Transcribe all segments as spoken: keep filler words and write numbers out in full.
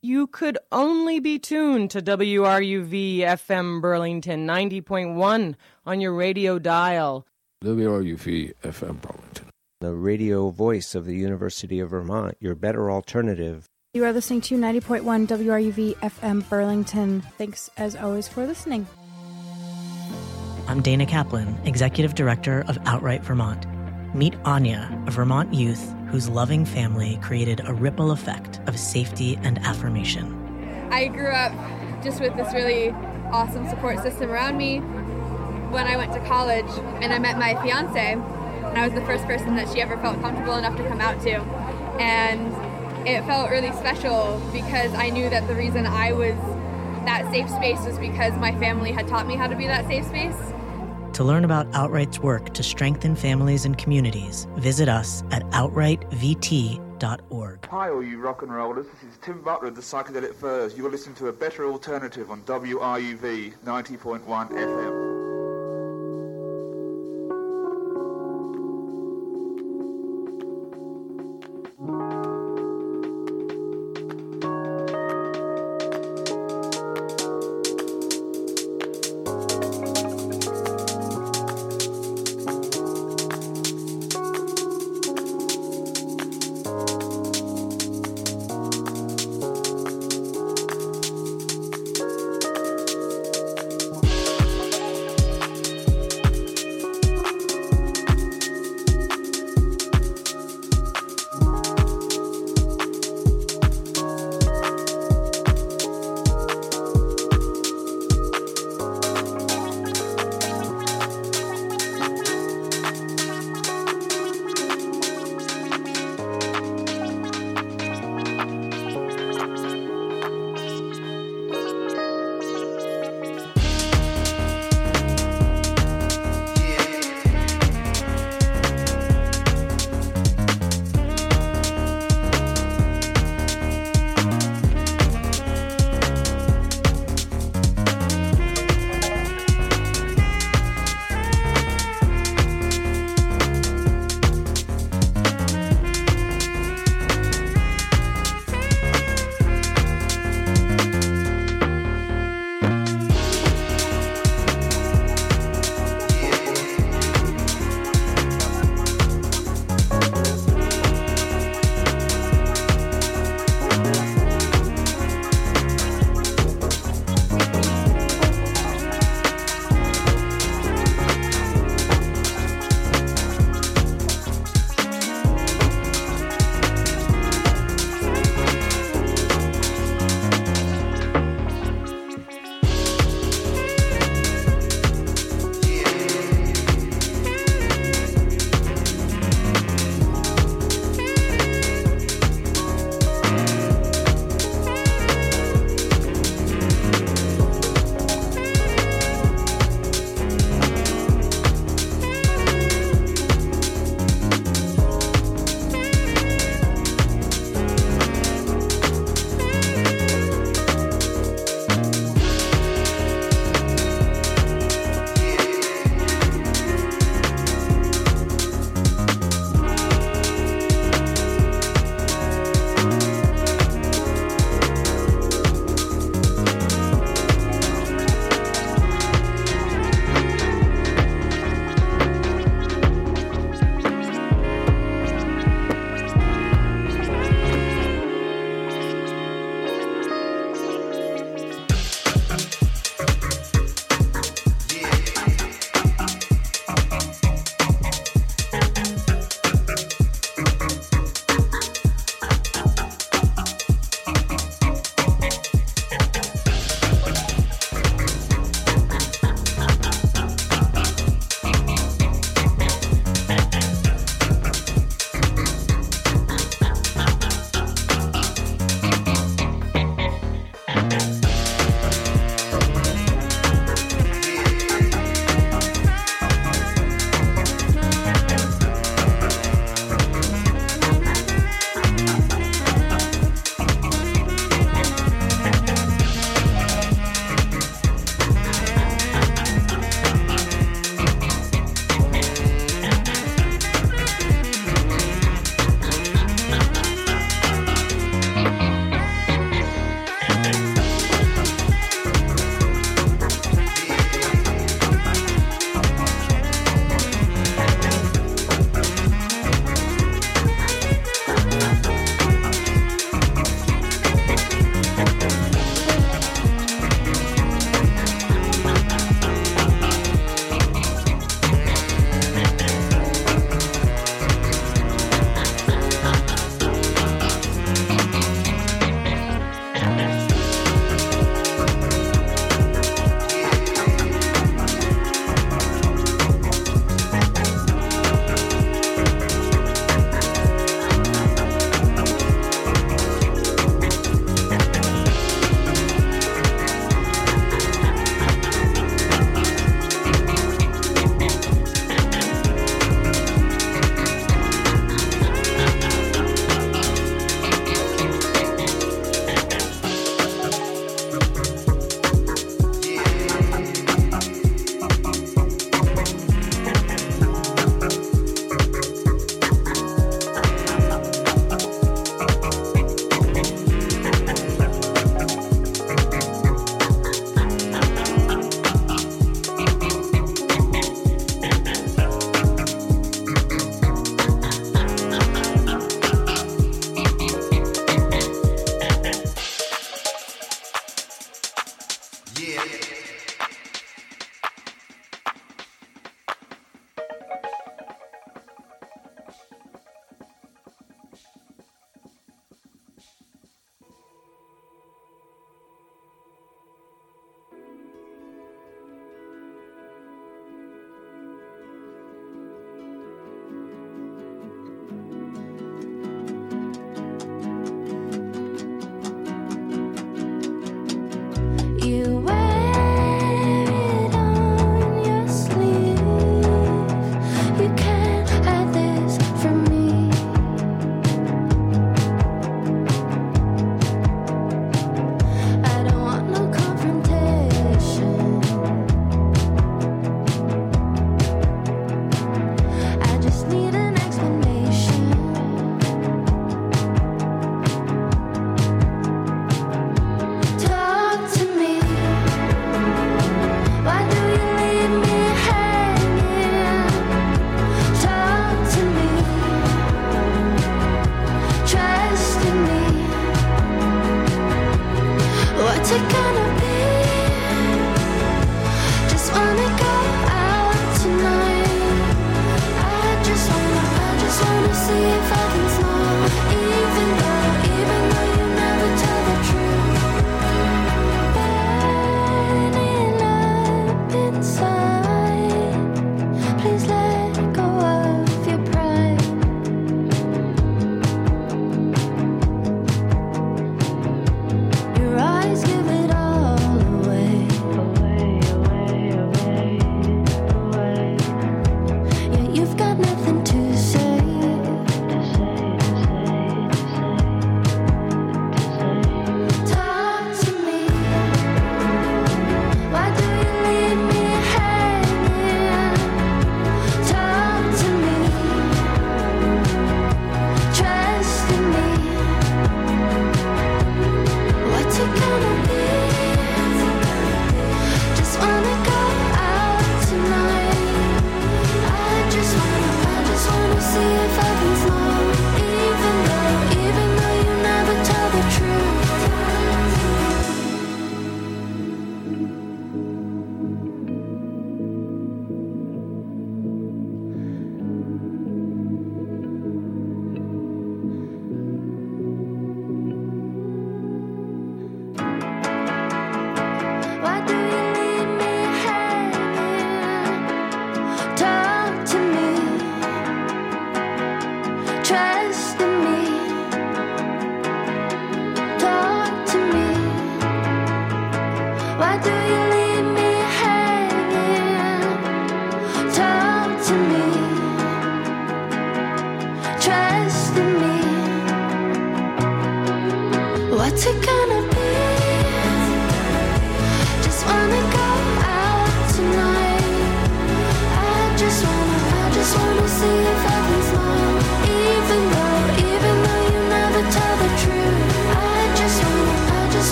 You could only be tuned to W R U V F M Burlington ninety point one on your radio dial. W R U V F M Burlington, the radio voice of the University of Vermont, your better alternative. You are listening to ninety point one W R U V F M Burlington. Thanks, as always, for listening. I'm Dana Kaplan, Executive Director of Outright Vermont. Meet Anya, a Vermont youth whose loving family created a ripple effect of safety and affirmation. I grew up just with this really awesome support system around me. When I went to college and I met my fiance, and I was the first person that she ever felt comfortable enough to come out to. And it felt really special because I knew that the reason I was that safe space was because my family had taught me how to be that safe space. To learn about Outright's work to strengthen families and communities, visit us at outright v t dot org. Hi all you rock and rollers, this is Tim Butler of the Psychedelic Furs. You are listening to a better alternative on W R U V ninety point one F M.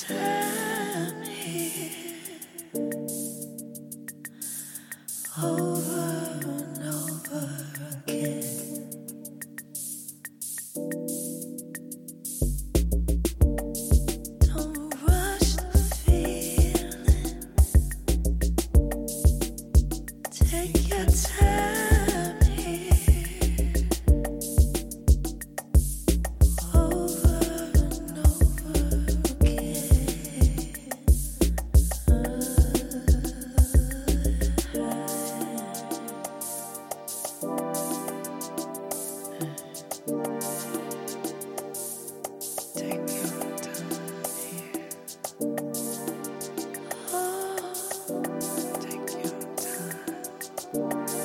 time here over and over again. Don't rush the feeling. Take your time here over and over again. Take your time here. Oh, take your time.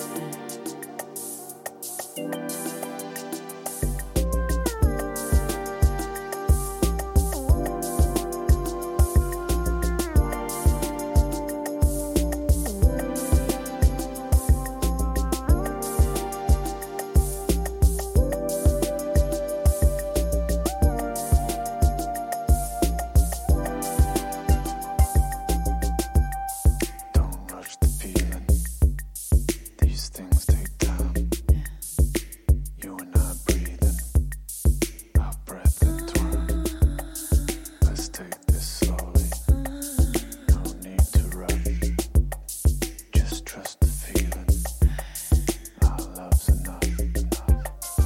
Don't rush the feeling. These things take time. You and I breathing, our breath entwined. Let's take this slowly. No need to rush. Just trust the feeling. Our love's enough, enough,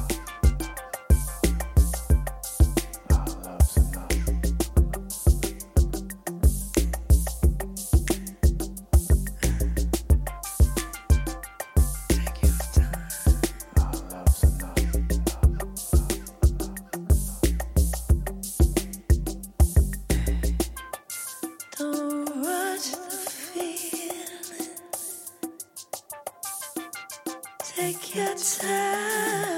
enough. Our love's enough. Take your time. Our love's enough, enough, enough. Don't rush the feeling. Take your time.